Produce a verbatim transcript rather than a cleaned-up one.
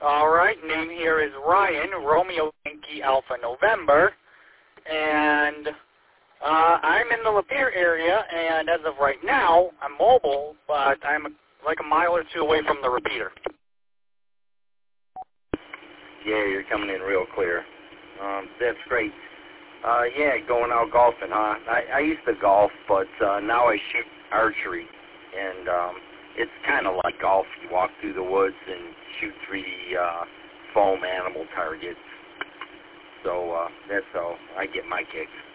All right, name here is Ryan, Romeo Yankee Alpha November, and uh, I'm in the Lapeer area, and as of right now, I'm mobile, but I'm like a mile or two away from the repeater. Yeah, you're coming in real clear. Um, that's great. Uh, yeah, going out golfing, huh? I, I used to golf, but uh, now I shoot archery, and um, it's kind of like golf. You walk through the woods and shoot three D uh, foam animal targets. So uh, that's how I get my kicks.